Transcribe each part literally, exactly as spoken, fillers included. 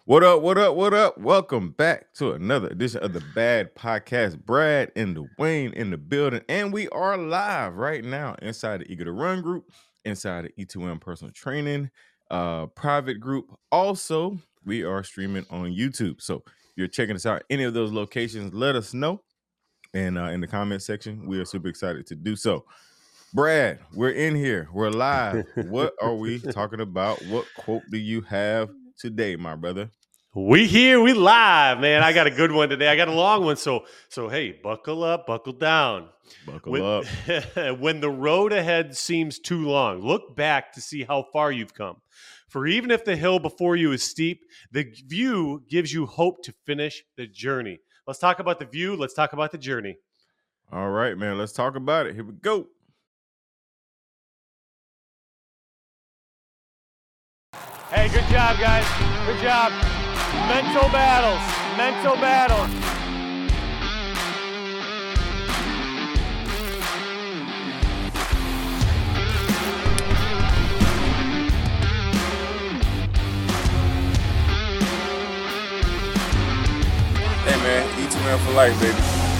What up? What up? What up? Welcome back to another edition of the Bad Podcast. Brad and Dwayne in the building, and we are live right now inside the Eager to Run group, inside the E two M Personal Training uh, private group. Also, we are streaming on YouTube. So if you're checking us out any of those locations, let us know. And uh, in the comment section, we are super excited to do so. Brad, we're in here. We're live. What are we talking about? What quote do you have today, my brother? We here, we live, man. I got a good one today. I got a long one, so so hey, buckle up, buckle down. Buckle When, up. when the road ahead seems too long, look back to see how far you've come. For even if the hill before you is steep, the view gives you hope to finish the journey. Let's talk about the view. Let's talk about the journey. All right, man. Let's talk about it. Here we go. Hey, good job, guys. Good job. Mental battles. Mental battles. Hey, man. E two M for life, baby.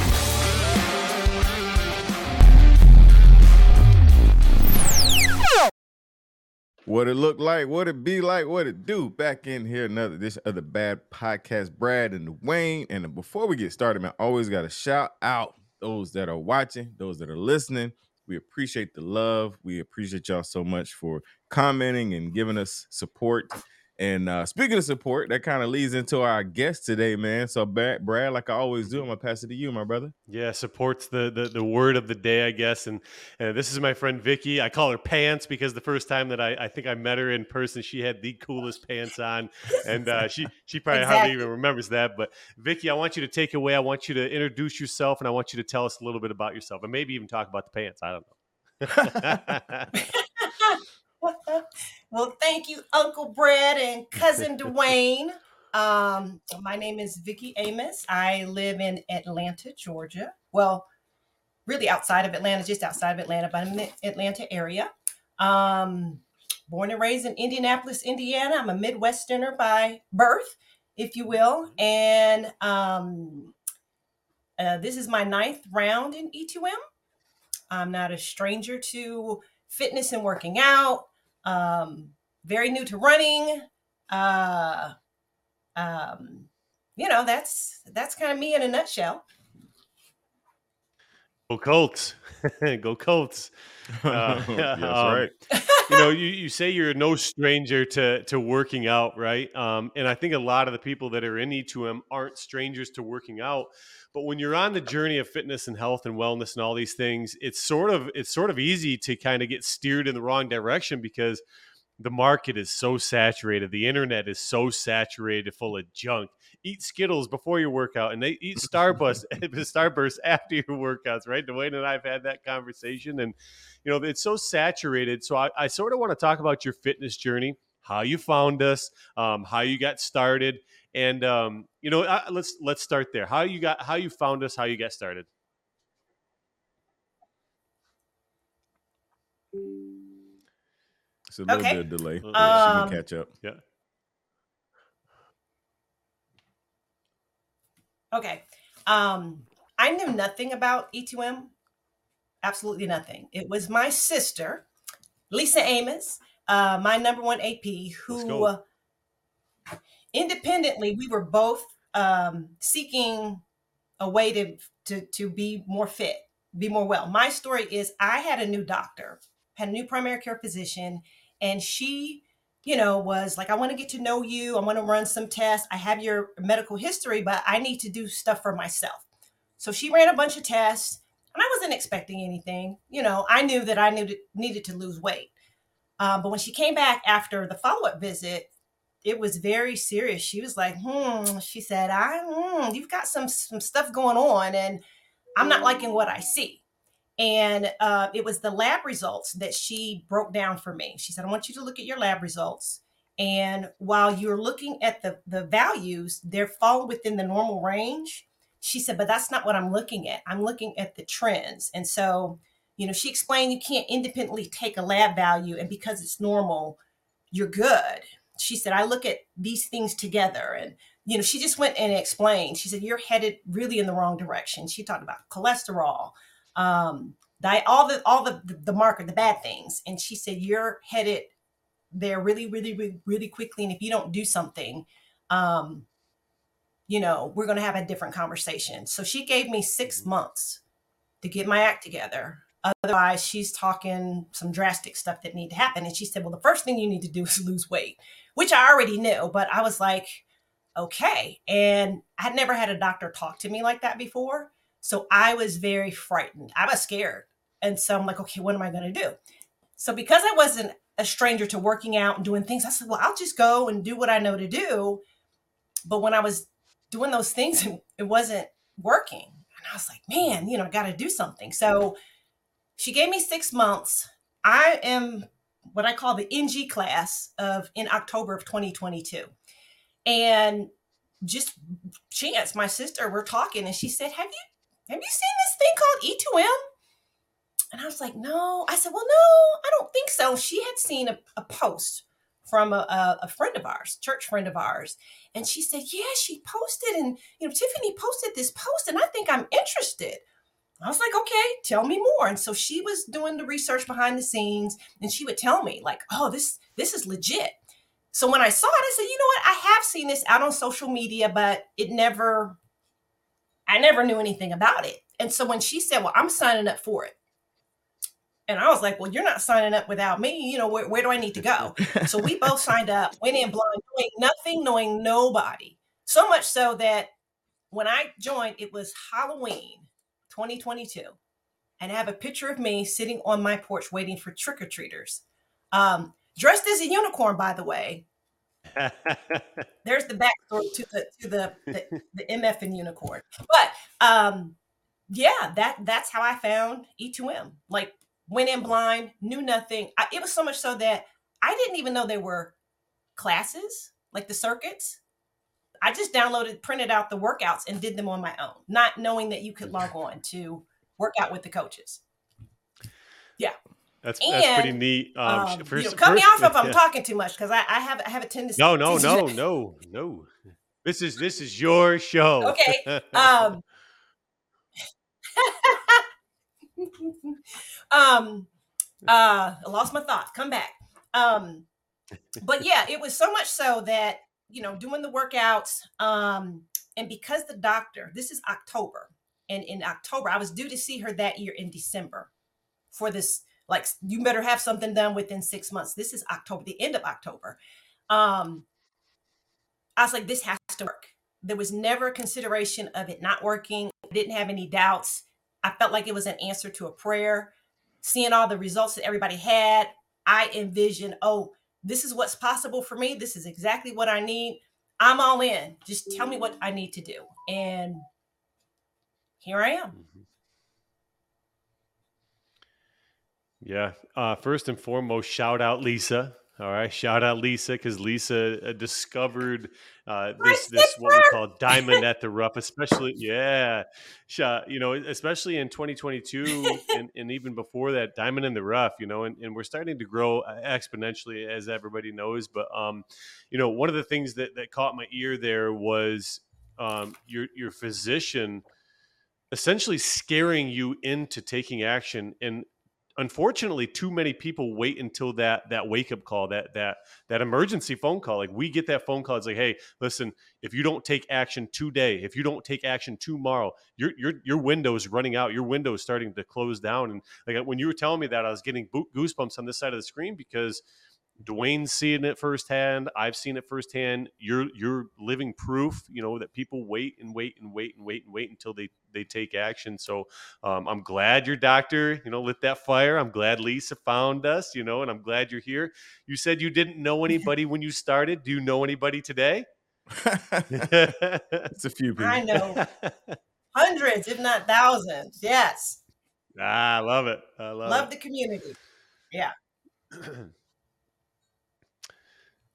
What it look like, what it be like, what it do. Back in here, another edition of the Bad Podcast, Brad and Dwayne. And before we get started, man, always got to shout out those that are watching, those that are listening. We appreciate the love. We appreciate y'all so much for commenting and giving us support. And uh, speaking of support, that kind of leads into our guest today, man. So, Brad, Brad, like I always do, I'm going to pass it to you, my brother. Yeah, support's the, the the word of the day, I guess. And uh, this is my friend Vicky. I call her Pants because the first time that I, I think I met her in person, she had the coolest pants on. And uh, she, she probably Exactly. hardly even remembers that. But Vicky, I want you to take away. I want you to introduce yourself, and I want you to tell us a little bit about yourself, and maybe even talk about the pants. I don't know. Well, thank you, Uncle Brad and Cousin Dwayne. Um, my name is Vicky Amos. I live in Atlanta, Georgia. Well, really outside of Atlanta, just outside of Atlanta, but I'm in the Atlanta area. Um, born and raised in Indianapolis, Indiana. I'm a Midwesterner by birth, if you will. And um, uh, this is my ninth round in E two M. I'm not a stranger to fitness and working out. Um, very new to running. Uh, um, you know, that's that's kind of me in a nutshell. Go Colts. Go Colts. Uh, That's um, right. you know, you, you say you're no stranger to to working out, right? Um, and I think a lot of the people that are in E two M aren't strangers to working out. But when you're on the journey of fitness and health and wellness and all these things, it's sort of it's sort of easy to kind of get steered in the wrong direction because the market is so saturated. The internet is so saturated full of junk. Eat Skittles before your workout, and they eat Starburst, Starburst after your workouts, right? Dwayne and I have had that conversation, and you know it's so saturated. So I, I sort of want to talk about your fitness journey, how you found us, um, how you got started, and um, you know uh, let's let's start there. How you got, how you found us, how you got started. It's a little Okay. bit of delay, but Uh, she Um, can catch up. Yeah. okay. Um, I knew nothing about E two M. Absolutely nothing. It was my sister, Lisa Amos, uh, my number one A P, Let's who go. uh, independently, we were both um, seeking a way to, to to be more fit, be more well. My story is I had a new doctor, had a new primary care physician, and she, you know, was like, I want to get to know you. I want to run some tests. I have your medical history, but I need to do stuff for myself. So she ran a bunch of tests, and I wasn't expecting anything. You know, I knew that I needed needed to lose weight. Um, but when she came back after the follow up visit, it was very serious. She was like, hmm, she said, I, hmm, you've got some, some stuff going on and I'm not liking what I see. And uh, it was the lab results that she broke down for me. She said, I want you to look at your lab results. And while you're looking at the, the values, they're fall within the normal range. She said, but that's not what I'm looking at. I'm looking at the trends. And so, you know, she explained you can't independently take a lab value and because it's normal, you're good. she said, I look at these things together. And, you know, she just went and explained. She said, you're headed really in the wrong direction. She talked about cholesterol, um, diet, all the, all the, the marker, the bad things. And she said, you're headed there really, really, really, really quickly. And if you don't do something, um, you know, we're going to have a different conversation. So she gave me six months to get my act together. Otherwise, she's talking some drastic stuff that need to happen. And she said, well, the first thing you need to do is lose weight, which I already knew, but I was like, okay. And I had never had a doctor talk to me like that before. So I was very frightened. I was scared. And so I'm like, okay, what am I going to do? So because I wasn't a stranger to working out and doing things, I said, well, I'll just go and do what I know to do. But when I was doing those things, it wasn't working. And I was like, man, you know, I got to do something. So she gave me six months. I am what I call the N G class of in October of twenty twenty-two. And just chance, my sister, we're talking and she said, have you, have you seen this thing called E two M? And I was like, no. I said, well, no, I don't think so. She had seen a, a post from a, a, a friend of ours, church friend of ours. And she said, yeah, she posted and, you know, Tiffany posted this post and I think I'm interested. I was like, okay, tell me more. And so she was doing the research behind the scenes and she would tell me like, oh, this, this is legit. So when I saw it, I said, you know what? I have seen this out on social media, but it never, I never knew anything about it. And so when she said, well, I'm signing up for it. And I was like, well, you're not signing up without me. You know, where, where do I need to go? So we both signed up, went in blind, knowing nothing, knowing nobody. So much so that when I joined, it was Halloween twenty twenty-two. And I have a picture of me sitting on my porch waiting for trick-or-treaters. Um, dressed as a unicorn, by the way. There's the backstory to the to the, the, the M F and unicorn. But um, yeah, that that's how I found E two M. Like, went in blind, knew nothing. I, it was so much so that I didn't even know there were classes, like the circuits. I just downloaded, printed out the workouts and did them on my own, not knowing that you could log on to work out with the coaches. Yeah. That's, and, that's pretty neat. Um, um, first, you know, cut first, me off if I'm yeah. talking too much because I, I have I have a tendency. No, no, to no, no, no. This is this is your show. Okay. Um, um, uh, I lost my thought. Come back. Um, but yeah, it was so much so that, you know, doing the workouts, um, and because the doctor, this is October, and in October, I was due to see her that year in December for this, like, you better have something done within six months. This is October, the end of October. Um, I was like, this has to work. There was never a consideration of it not working. I didn't have any doubts. I felt like it was an answer to a prayer. Seeing all the results that everybody had, I envisioned, oh, this is what's possible for me. This is exactly what I need. I'm all in. Just tell me what I need to do. And here I am. Yeah. Uh, first and foremost, shout out Lisa. All right. Shout out Lisa, because Lisa uh, discovered uh, this, this what we call diamond at the rough, especially, yeah, you know, especially in twenty twenty-two and, and even before that, diamond in the rough, you know, and, and we're starting to grow exponentially, as everybody knows. But, um, you know, one of the things that, that caught my ear there was um, your, your physician essentially scaring you into taking action. And unfortunately, too many people wait until that that wake up call, that that that emergency phone call. Like, we get that phone call. It's like, hey, listen, if you don't take action today, if you don't take action tomorrow, your your your window is running out. Your window is starting to close down. And like, when you were telling me that, I was getting goosebumps on this side of the screen, because Dwayne's seeing it firsthand. I've seen it firsthand. You're you're living proof, you know, that people wait and wait and wait and wait and wait until they they take action. So um, I'm glad your doctor, you know, lit that fire. I'm glad Lisa found us, you know, and I'm glad you're here. You said you didn't know anybody when you started. Do you know anybody today? It's a few people. I know hundreds, if not thousands. Yes. Ah, I love it. I love, love it. the community. Yeah.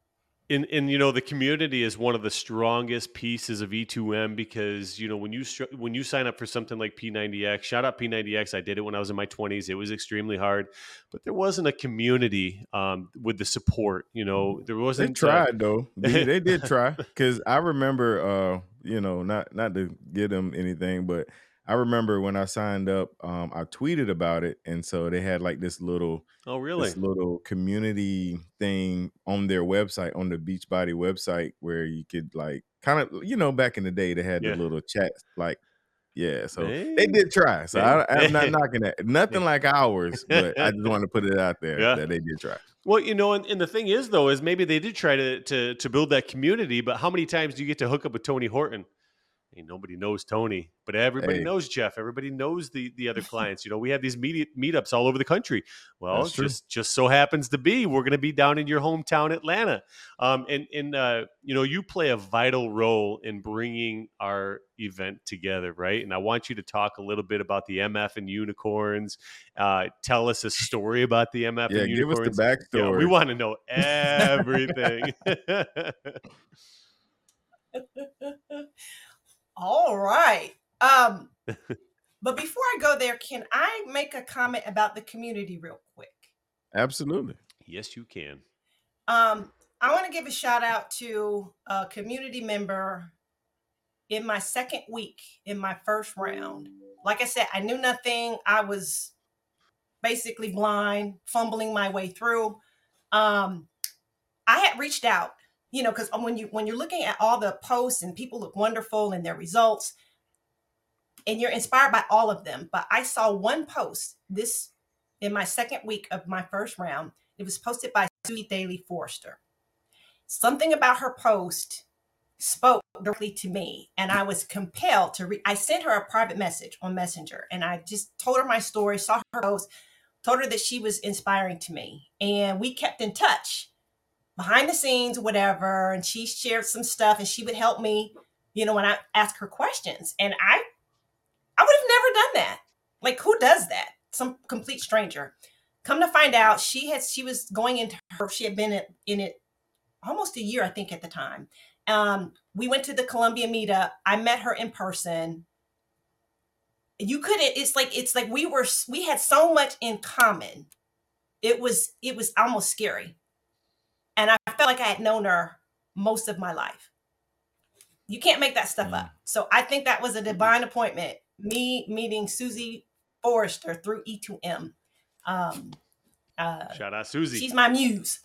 And and you know the community is one of the strongest pieces of E two M because you know when you str- when you sign up for something like P ninety X, shout out P ninety X. I did it when I was in my twenties. It was extremely hard, but there wasn't a community um, with the support. You know there They wasn't. Uh, tried though. B, they did try because I remember, uh, you know, not not to give them anything, but I remember when I signed up, um, I tweeted about it, and so they had like this little oh really? this little community thing on their website, on the Beachbody website, where you could like kind of, you know, back in the day they had the Yeah. little chats, like yeah. So they Hey, did try. So hey, I, I'm not knocking that. Nothing like ours, but I hey. just wanted to put it out there Yeah. that they did try. Well, you know, and, and the thing is, though, is maybe they did try to to to build that community, but how many times do you get to hook up with Tony Horton? Hey, nobody knows Tony, but everybody Hey, knows Jeff. Everybody knows the the other clients. You know, we have these meet meetups all over the country. Well, that's true. just just so happens to be we're going to be down in your hometown, Atlanta, um, and and uh, you know, you play a vital role in bringing our event together, right? And I want you to talk a little bit about the M F and Unicorns. Uh, tell us a story about the M F Yeah, and give us the Unicorns. Yeah, we backstory. want to know everything. All right. Um, but before I go there, can I make a comment about the community real quick? Absolutely. Yes, you can. Um, I want to give a shout out to a community member in my second week in my first round. Like I said, I knew nothing. I was basically blind, fumbling my way through. Um, I had reached out, you know, because when you when you're looking at all the posts and people look wonderful and their results, and you're inspired by all of them. But I saw one post this in my second week of my first round. It was posted by Susie Daly Forrester. Something about her post spoke directly to me, and I was compelled to read. I sent her a private message on Messenger, and I just told her my story, saw her post, told her that she was inspiring to me, and we kept in touch behind the scenes, whatever. And she shared some stuff, and she would help me, you know, when I asked her questions. And I, I would have never done that. Like, who does that? Some complete stranger. Come to find out, she had she was going into her. She had been in, in it almost a year, I think, at the time. Um, we went to the Columbia meetup. I met her in person. You couldn't. It's like it's like we were. We had so much in common. It was it was almost scary, and I felt like I had known her most of my life. You can't make that stuff Mm. up. So I think that was a divine appointment. Me meeting Susie Forrester through E two M. Um, uh, Shout out Susie. she's my muse.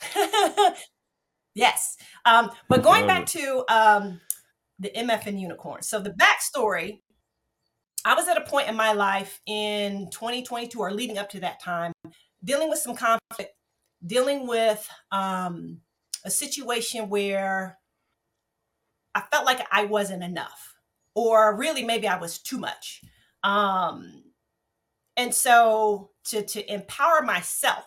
Yes. Um, but going Love back it. to um, the M F and Unicorn. So the backstory, I was at a point in my life in twenty twenty-two or leading up to that time, dealing with some conflict, dealing with um, a situation where I felt like I wasn't enough, or really maybe I was too much. Um, and so to, to empower myself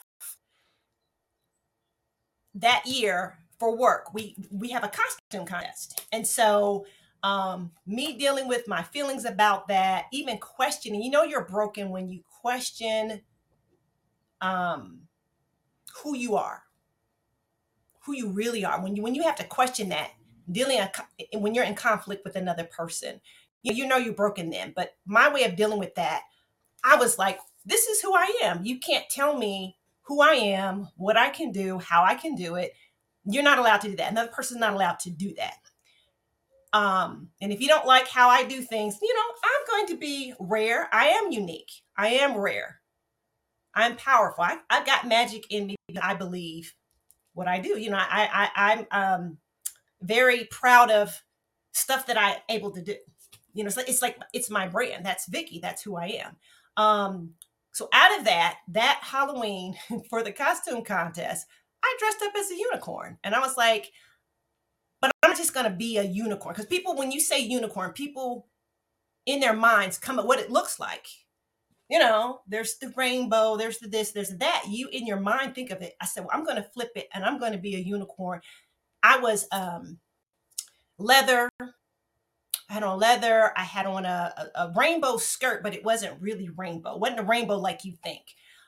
that year for work, we, we have a costume contest. And so um, me dealing with my feelings about that, even questioning, you know, you're broken when you question um, who you are, who you really are. When you, when you have to question that, dealing a, when you're in conflict with another person, you, you know you're broken then. But my way of dealing with that, I was like, this is who I am. You can't tell me who I am, what I can do, how I can do it. You're not allowed to do that. Another person's not allowed to do that. Um, and if you don't like how I do things, you know, I'm going to be rare. I am unique. I am rare. I'm powerful. I, I've got magic in me. I believe what I do. You know, I, I, I'm um, very proud of stuff that I'm able to do. You know, it's like, it's like, it's my brand. That's Vicky. That's who I am. Um, so out of that, that Halloween for the costume contest, I dressed up as a unicorn. And I was like, but I'm not just going to be a unicorn. Because people, when you say unicorn, people in their minds come at what it looks like. You know, there's the rainbow, there's the this, there's that. You in your mind think of it. I said, well, I'm going to flip it and I'm going to be a unicorn. I was um, leather. I had on leather. I had on a, a, a rainbow skirt, but it wasn't really rainbow. It wasn't a rainbow like you think.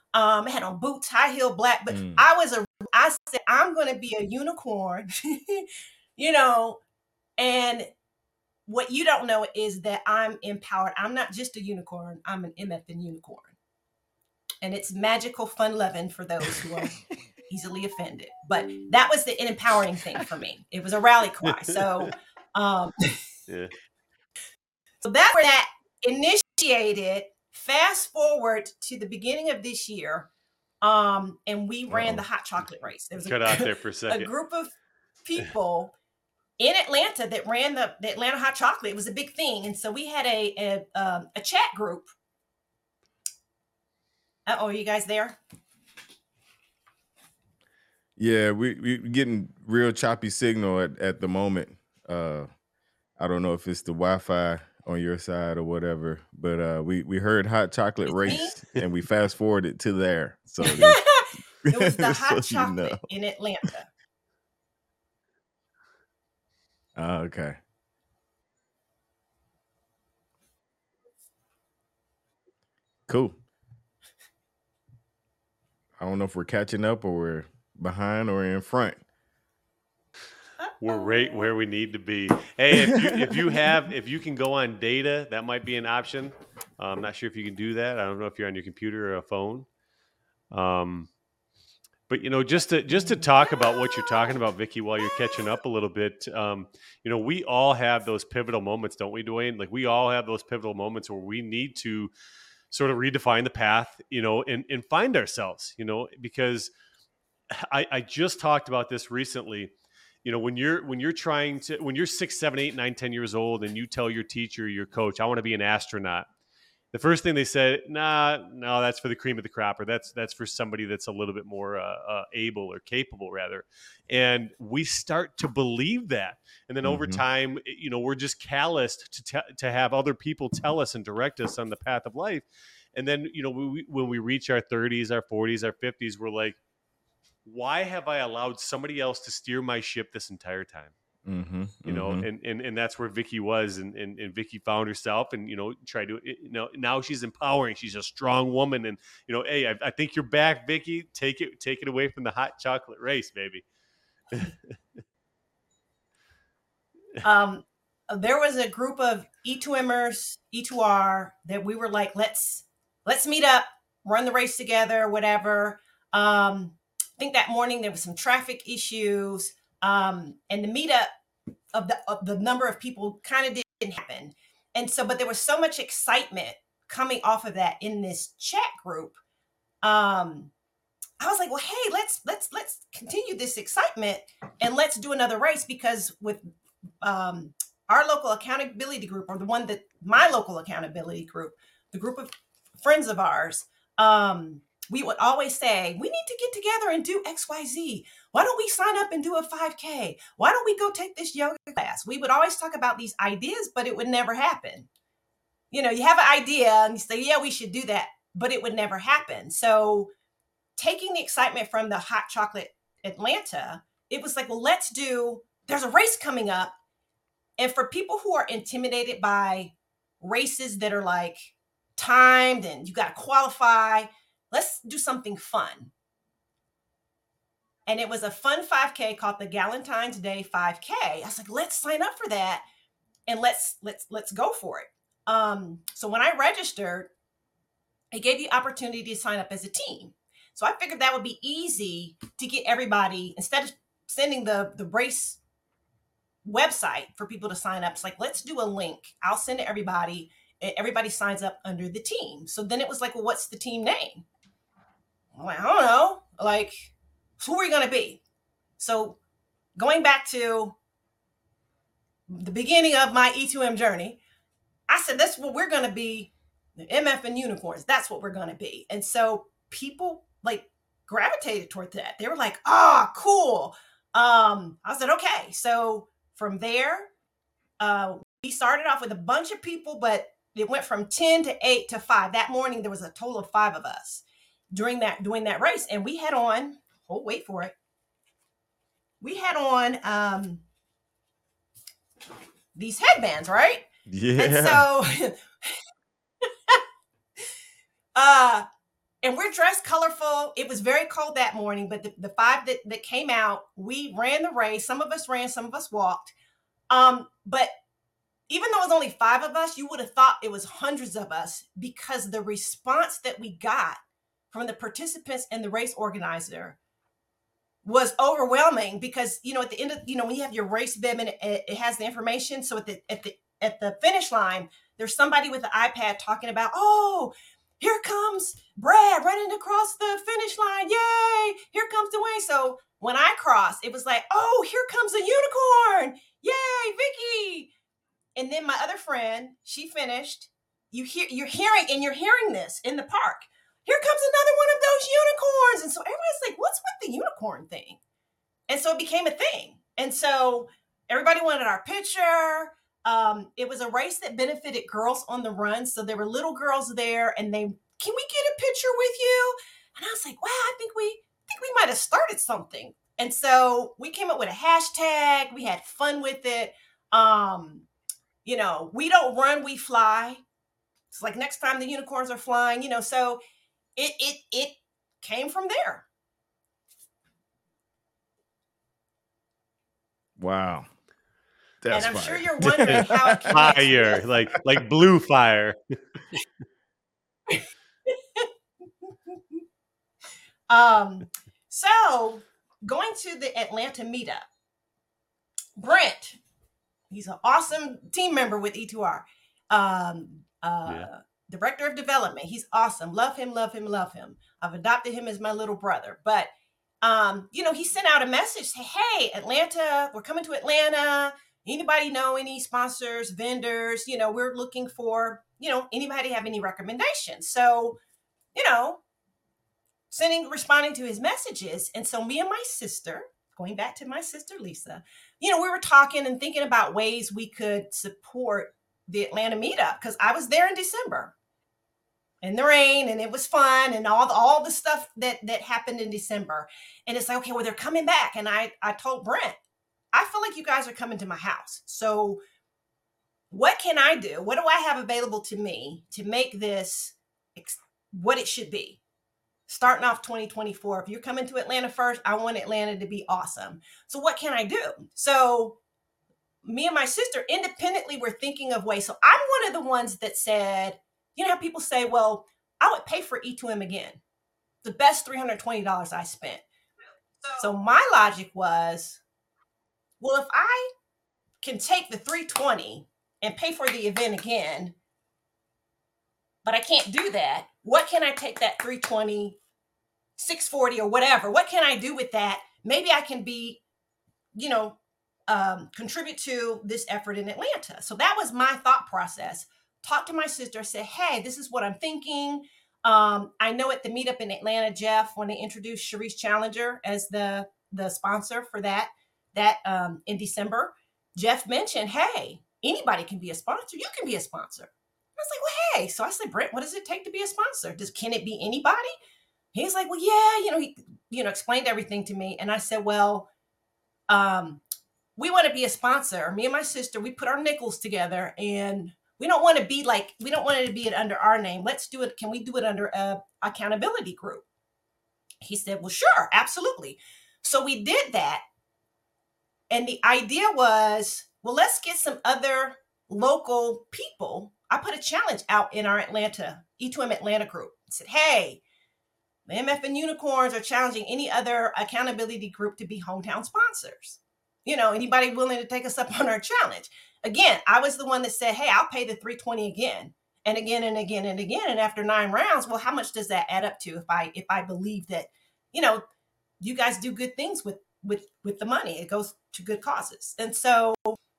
Um, I had on boots, high heel, black, but Mm. I was a, I said, I'm going to be a unicorn, you know, and what you don't know is that I'm empowered. I'm not just a unicorn. I'm an M F and unicorn. And it's magical, fun loving for those who are easily offended. But that was the empowering thing for me. It was a rally cry. So, um, Yeah. so that's where that initiated. Fast forward to the beginning of this year, um, and we ran Uh-oh. the hot chocolate race. There was Cut a, out there for a a second. group of people in Atlanta that ran the, the Atlanta hot chocolate. It was a big thing. And so we had a, a, um, a chat group. Uh-oh, are you guys there? Yeah, we we getting real choppy signal at, at the moment. Uh, I don't know if it's the Wi-Fi on your side or whatever, but uh, we we heard hot chocolate It's race me? and we fast forwarded to there. So just, It was the just hot so you chocolate know. in Atlanta. Ah, okay. Cool. I don't know if we're catching up or we're behind or in front. We're right where we need to be. Hey, if you if you have if you can go on data, that might be an option. Uh, I'm not sure if you can do that. I don't know if you're on your computer or a phone. Um, but you know, just to just to talk about what you're talking about, Vicki, while you're catching up a little bit, um, you know, we all have those pivotal moments, don't we, Dwayne? Like we all have those pivotal moments where we need to sort of redefine the path, you know, and and find ourselves, you know, because I, I just talked about this recently. You know, when you're when you're trying to when you're six, seven, eight, nine, ten years old, and you tell your teacher, your coach, I want to be an astronaut. The first thing they said, nah, no, that's for the cream of the crop, or that's that's for somebody that's a little bit more uh, uh, able or capable, rather. And we start to believe that, and then over Mhm. time, you know, we're just calloused to te- to have other people tell us and direct us on the path of life. And then, you know, we, when we reach our thirties, our forties, our fifties, we're like, why have I allowed somebody else to steer my ship this entire time? Mm-hmm, You know, mm-hmm. and, and and that's where Vicki was, and, and and Vicki found herself, and you know, tried to, you know, now she's empowering. She's a strong woman, and you know, hey, I, I think you're back, Vicki. Take it, take it away from the hot chocolate race, baby. um, there was a group of E two Mers, E two R that we were like, let's let's meet up, run the race together, whatever. Um, I think that morning there was some traffic issues, um, and the meetup of the of the number of people kind of didn't happen. And so, but there was so much excitement coming off of that in this chat group. Um, I was like, well, hey, let's let's let's continue this excitement and let's do another race, because with um, our local accountability group, or the one that my local accountability group, the group of friends of ours, um, we would always say, we need to get together and do X Y Z. Why don't we sign up and do a five K? Why don't we go take this yoga class? We would always talk about these ideas, but it would never happen. You know, you have an idea and you say, yeah, we should do that, but it would never happen. So taking the excitement from the hot chocolate Atlanta, it was like, well, let's do, there's a race coming up. And for people who are intimidated by races that are like timed and you got to qualify, let's do something fun. And it was a fun five K called the Galentine's Day five K. I was like, let's sign up for that and let's let's let's go for it. Um, so when I registered, it gave you opportunity to sign up as a team. So I figured that would be easy to get everybody, instead of sending the the race website for people to sign up. It's like, let's do a link. I'll send it to everybody. Everybody signs up under the team. So then it was like, well, what's the team name? I'm like, I don't know. Like, who are we going to be? So going back to the beginning of my E two M journey, I said, that's what we're going to be. The M F and unicorns. That's what we're going to be. And so people like gravitated toward that. They were like, ah, oh, cool. Um, I said, okay. So from there, uh, we started off with a bunch of people, but it went from ten to eight to five. That morning, there was a total of five of us during that, doing that race. And we had on, oh, wait for it. We had on um, these headbands, right? Yeah. And so, uh, and we're dressed colorful. It was very cold that morning, but the, the five that, that came out, we ran the race. Some of us ran, some of us walked. Um, but even though it was only five of us, you would have thought it was hundreds of us, because the response that we got from the participants and the race organizer was overwhelming. Because, you know, at the end of, you know, when you have your race bib and it, it has the information. So at the, at the, at the finish line, there's somebody with an iPad talking about, oh, here comes Brad running across the finish line. Yay. Here comes Dwayne. So when I crossed, it was like, oh, here comes a unicorn. Yay, Vicky. And then my other friend, she finished. You hear, you're hearing, and you're hearing this in the park. Here comes another one of those unicorns. And so everybody's like, what's with the unicorn thing? And so it became a thing. And so everybody wanted our picture. Um, it was a race that benefited girls on the run. So there were little girls there, and they, can we get a picture with you? And I was like, wow, I think we, I think we might have started something. And so we came up with a hashtag. We had fun with it. Um, you know, we don't run, we fly. It's like next time the unicorns are flying, you know, so it, it, it came from there. Wow. That's and I'm fire. sure you're wondering how it fire, like like blue fire. um, so going to the Atlanta meetup, Brent, he's an awesome team member with E two R, um, uh, yeah. director of development. He's awesome. Love him, love him, love him. I've adopted him as my little brother. But, um, you know, he sent out a message, say, hey, Atlanta, we're coming to Atlanta. Anybody know any sponsors, vendors? You know, we're looking for, you know, anybody have any recommendations? So, you know, sending, responding to his messages. And so me and my sister, going back to my sister, Lisa, you know, we were talking and thinking about ways we could support the Atlanta meetup, because I was there in December in the rain, and it was fun, and all the, all the stuff that, that happened in December. And it's like, okay, well, they're coming back. And I, I told Brent, I feel like you guys are coming to my house. So what can I do? What do I have available to me to make this ex- what it should be? Starting off twenty twenty-four, if you're coming to Atlanta first, I want Atlanta to be awesome. So what can I do? So me and my sister independently were thinking of ways. So I'm one of the ones that said, you know how people say, well, I would pay for E two M again. The best three hundred twenty dollars I spent. So my logic was, well, if I can take the three hundred twenty dollars and pay for the event again, but I can't do that, what can I take that three hundred twenty dollars, six hundred forty dollars or whatever? What can I do with that? Maybe I can be, you know, um, contribute to this effort in Atlanta. So that was my thought process. Talked to my sister, said, hey, this is what I'm thinking. Um, I know at the meetup in Atlanta, Jeff, when they introduced Sharice Challenger as the, the sponsor for that, that um, in December, Jeff mentioned, hey, anybody can be a sponsor. You can be a sponsor. I was like, well, hey. So I said, Brent, what does it take to be a sponsor? Does, can it be anybody? He's like, well, yeah, you know, he, you know, explained everything to me. And I said, well, um, we want to be a sponsor. Me and my sister, we put our nickels together, and we don't want to be like, we don't want it to be it under our name. Let's do it. Can we do it under a accountability group? He said, well, sure, absolutely. So we did that. And the idea was, well, let's get some other local people. I put a challenge out in our Atlanta, E two M Atlanta group. I said, hey, the M F and Unicorns are challenging any other accountability group to be hometown sponsors. You know, anybody willing to take us up on our challenge? Again, I was the one that said, hey, I'll pay the three hundred twenty dollars again and again and again and again. And after nine rounds, well, how much does that add up to if I if I believe that, you know, you guys do good things with with with the money? It goes to good causes. And so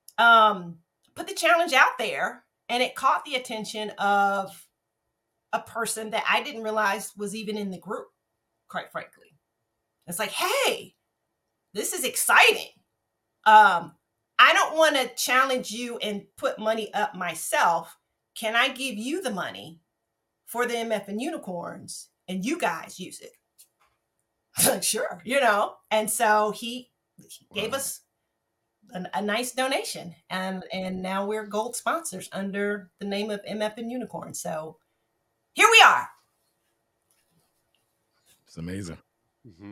um, put the challenge out there, and it caught the attention of a person that I didn't realize was even in the group, quite frankly. It's like, hey, this is exciting. Um, I don't want to challenge you and put money up myself. Can I give you the money for the M F and Unicorns and you guys use it? Like, sure, you know. And so he, he wow. gave us a, a nice donation, and and now we're gold sponsors under the name of M F and Unicorns. So here we are. It's amazing. Mm-hmm.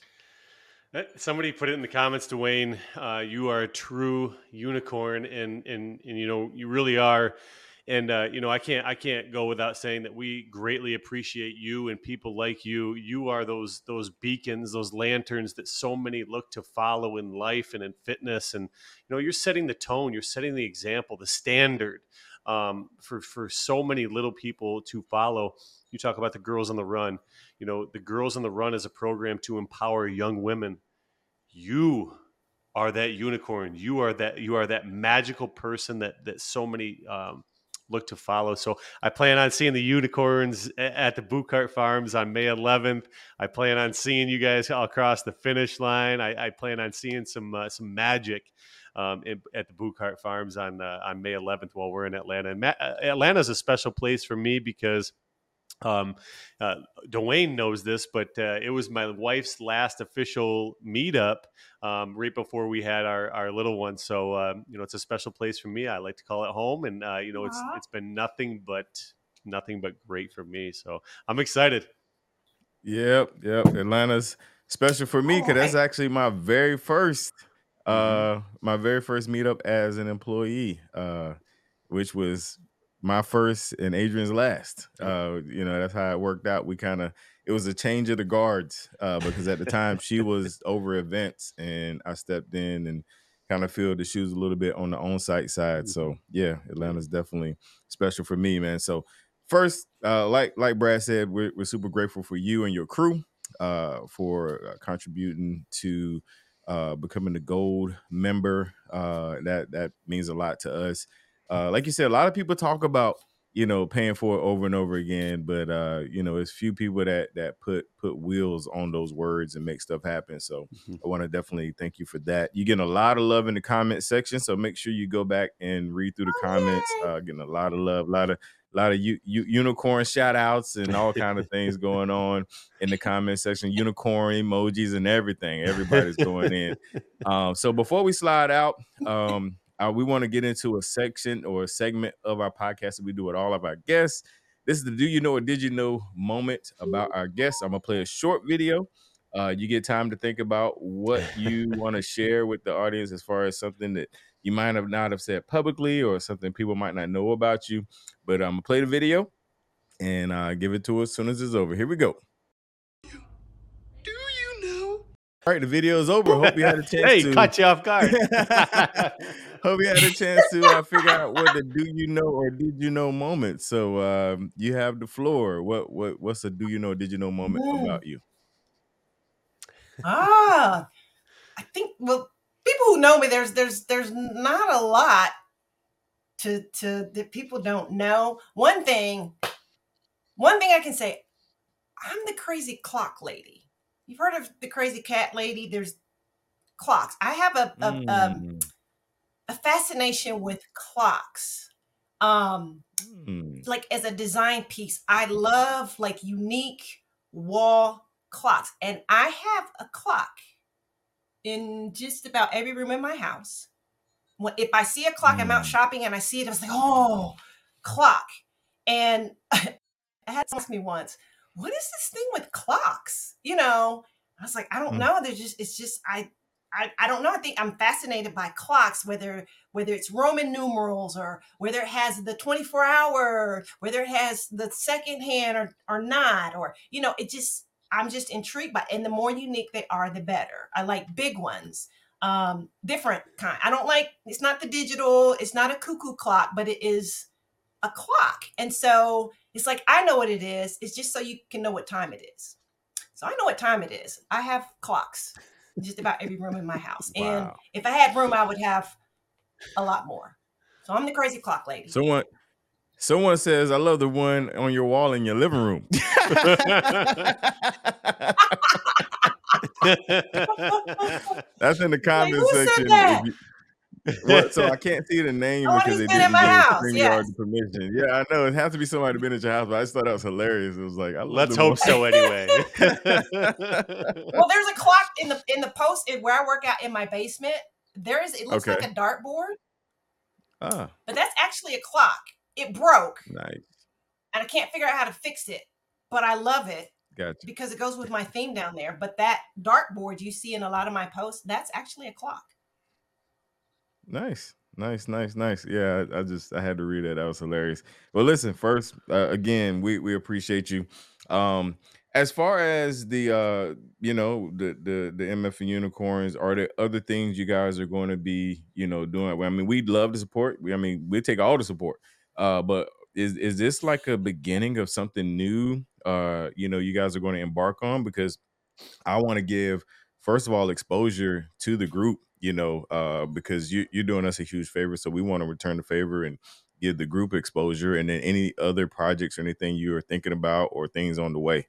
Somebody put it in the comments, Dwayne. Uh, you are a true unicorn, and and and you know you really are. And uh, you know I can't I can't go without saying that we greatly appreciate you and people like you. You are those those beacons, those lanterns that so many look to follow in life and in fitness. And you know you're setting the tone, you're setting the example, the standard um, for for so many little people to follow. You talk about the Girls on the Run. You know the Girls on the Run is a program to empower young women. You are that unicorn. You are that you are that magical person that that so many um, look to follow. So I plan on seeing the unicorns at the Boot Cart Farms on May eleventh. I plan on seeing you guys all across the finish line. I, I plan on seeing some uh, some magic um, in, at the Boot Cart Farms on uh, on May eleventh while we're in Atlanta. And Ma- Atlanta is a special place for me because Um, uh, Dwayne knows this, but uh, it was my wife's last official meetup um, right before we had our, our little one. So um, you know, it's a special place for me. I like to call it home, and uh, you know, it's Aw. it's been nothing but nothing but great for me. So I'm excited. Yep, yep. Atlanta's special for me All because that's right. actually my very first, Mhm. uh, my very first meetup as an employee, uh, which was my first and Adrian's last. Yep. Uh, you know, that's how it worked out. We kind of it was a change of the guards uh, because at the time she was over events and I stepped in and kind of filled the shoes a little bit on the on-site side. So Mhm. yeah, Atlanta's definitely special for me, man. So first, uh, like like Brad said, we're, we're super grateful for you and your crew uh, for uh, contributing to uh, becoming a gold member. Uh, that that means a lot to us. Uh, like you said, a lot of people talk about you know paying for it over and over again, but uh, you know it's few people that that put put wheels on those words and make stuff happen. So Mhm. I want to definitely thank you for that. You're getting a lot of love in the comment section, so make sure you go back and read through the comments. Yay. Uh, getting a lot of love, a lot of a lot of u- u- unicorn shout outs and all kind of things going on in the comment section, unicorn emojis and everything. Everybody's going in. Um, so before we slide out, um, uh, we want to get into a section or a segment of our podcast that we do with all of our guests. This is the Do You Know or Did You Know moment about our guests. I'm going to play a short video. Uh, you get time to think about what you want to share with the audience as far as something that you might have not have said publicly or something people might not know about you. But I'm gonna play the video and uh, give it to us as soon as it's over. Here we go. Do you know? All right, the video is over. Hope you had a chance Hey, to. caught you off guard. Hope you had a chance to uh, figure out what the do you know or did you know moment. So um, you have the floor. What what what's a do you know or did you know moment Mm. about you? Ah, I think well, people who know me, there's there's there's not a lot to to that people don't know. One thing, one thing I can say, I'm the crazy clock lady. You've heard of the crazy cat lady? There's clocks. I have a a, um, Mm. a fascination with clocks. Um, Mm. like as a design piece, I love like unique wall clocks, and I have a clock in just about every room in my house. When, if I see a clock, I'm out Mm. shopping and I see it, I was like, oh, clock. And I had someone ask me once, what is this thing with clocks? You know, I was like, I don't Mm. know. There's just, it's just, I, I, I don't know. I think I'm fascinated by clocks, whether whether it's Roman numerals or whether it has the twenty-four hour, whether it has the second hand or, or not, or, you know, it just, I'm just intrigued by it. And the more unique they are, the better. I like big ones, um, different kind. I don't like, it's not the digital, it's not a cuckoo clock, but it is a clock. And so it's like, I know what it is. It's just so you can know what time it is. So I know what time it is. I have clocks in just about every room in my house. And Wow. if I had room, I would have a lot more. So I'm the crazy clock lady. Someone someone says, I love the one on your wall in your living room. That's in the Like, comment who said section. If that? you, well, so I can't see the name Someone because who's they been in didn't my give house. StreamYard Yes. the permission. Yeah, I know. It has to be somebody been at your house, but I just thought that was hilarious. It was like, I love Let's the hope one. so anyway. Well, there's a clock in the in the post where I work out in my basement. There is, it looks Okay. like a dartboard, Ah, but that's actually a clock. It broke nice. and I can't figure out how to fix it, but I love it. Gotcha. because it goes with my theme down there. But that dartboard you see in a lot of my posts, that's actually a clock. Nice, nice, nice, nice. Yeah, I, I just I had to read that. That was hilarious. Well, listen, first, uh, again, we we appreciate you. Um, as far as the uh, you know, the the the M F and unicorns, are there other things you guys are going to be, you know, doing? Well, I mean, we'd love the support. We, I mean, we take all the support. Uh, but is is this like a beginning of something new? Uh, you know, you guys are going to embark on, because I want to give, first of all, exposure to the group, you know, uh, because you, you're doing us a huge favor. So we want to return the favor and give the group exposure. And then any other projects or anything you are thinking about or things on the way.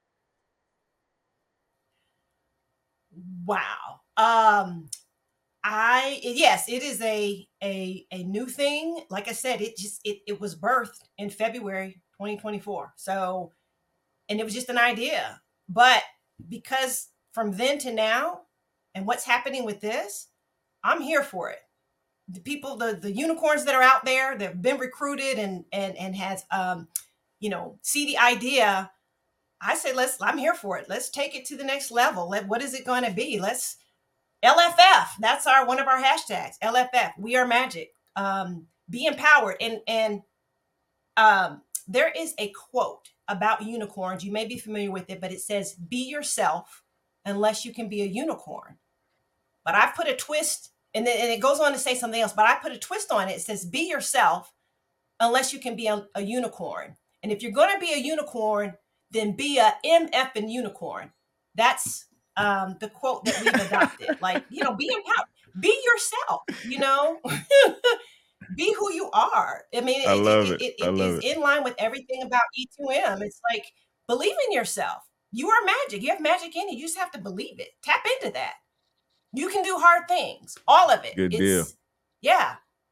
Wow. Um, I yes, it is a a a new thing. Like I said, it just it it was birthed in February twenty twenty-four. So, and it was just an idea. But because from then to now and what's happening with this, I'm here for it. The people, the the unicorns that are out there that have been recruited and and and has um, you know, see the idea. I say let's I'm here for it. Let's take it to the next level. Let, what is it going to be? Let's L F F. That's our one of our hashtags. L F F. We are magic. Um, be empowered. And and um, there is a quote about unicorns. You may be familiar with it, but it says, "Be yourself, unless you can be a unicorn." But I've put a twist, and then and it goes on to say something else. But I put a twist on it. It says, "Be yourself, unless you can be a, a unicorn." And if you're going to be a unicorn, then be a M F and unicorn. That's um, the quote that we've adopted. Like, you know, be empowered, be yourself, you know, be who you are. I mean, I it, love it, it. it, I it love is it. in line with everything about E two M. It's like, believe in yourself. You are magic. You have magic in you. You just have to believe it. Tap into that. You can do hard things. All of it. Good it's, deal. Yeah.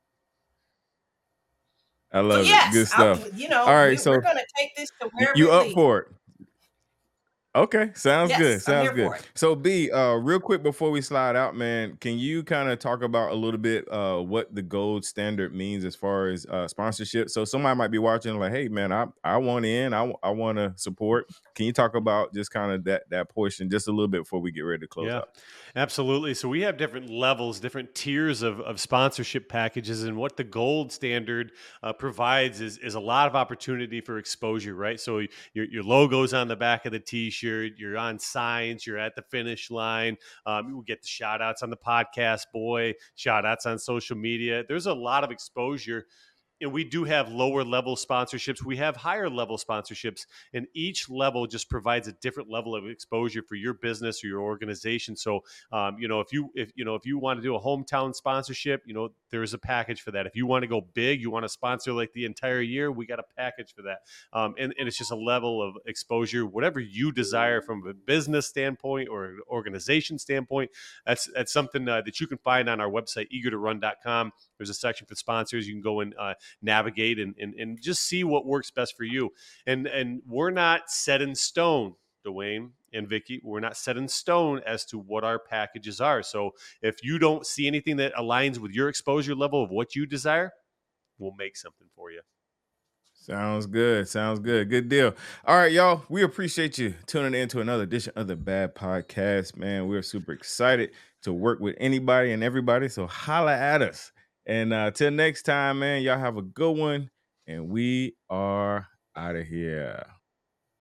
I So love it. yes, Good I'm, stuff. you know, All right. we, So we're going to take this to y- wherever you it up leads. for it? Okay, sounds good. Yes, I'm Sounds here good. for it. So B, uh, real quick before we slide out, man, can you kind of talk about a little bit uh what the gold standard means as far as uh sponsorship? So somebody might be watching like, hey man, I I want in, I, I want to support. Can you talk about just kind of that that portion just a little bit before we get ready to close Yeah, out? absolutely. So we have different levels, different tiers of, of sponsorship packages, and what the gold standard uh, provides is is a lot of opportunity for exposure, right? So your your logo's on the back of the T-shirt, you're on signs, you're at the finish line. Um, you will get the shout outs on the podcast, boy, shout outs on social media. There's a lot of exposure. And we do have lower level sponsorships. We have higher level sponsorships, and each level just provides a different level of exposure for your business or your organization. So, um, you know, if you if you know if you want to do a hometown sponsorship, you know, there is a package for that. If you want to go big, you want to sponsor like the entire year, we got a package for that. Um, and, and it's just a level of exposure, whatever you desire from a business standpoint or an organization standpoint. That's that's something uh, that you can find on our website, eager to run dot com. There's a section for sponsors. You can go and uh, navigate and, and and just see what works best for you. And and we're not set in stone, Dwayne and Vicky. We're not set in stone as to what our packages are. So if you don't see anything that aligns with your exposure level of what you desire, we'll make something for you. Sounds good. Sounds good. Good deal. All right, y'all. We appreciate you tuning in to another edition of the Bad Podcast. Man, we're super excited to work with anybody and everybody. So holla at us. And uh till next time, man, y'all have a good one. And we are out of here.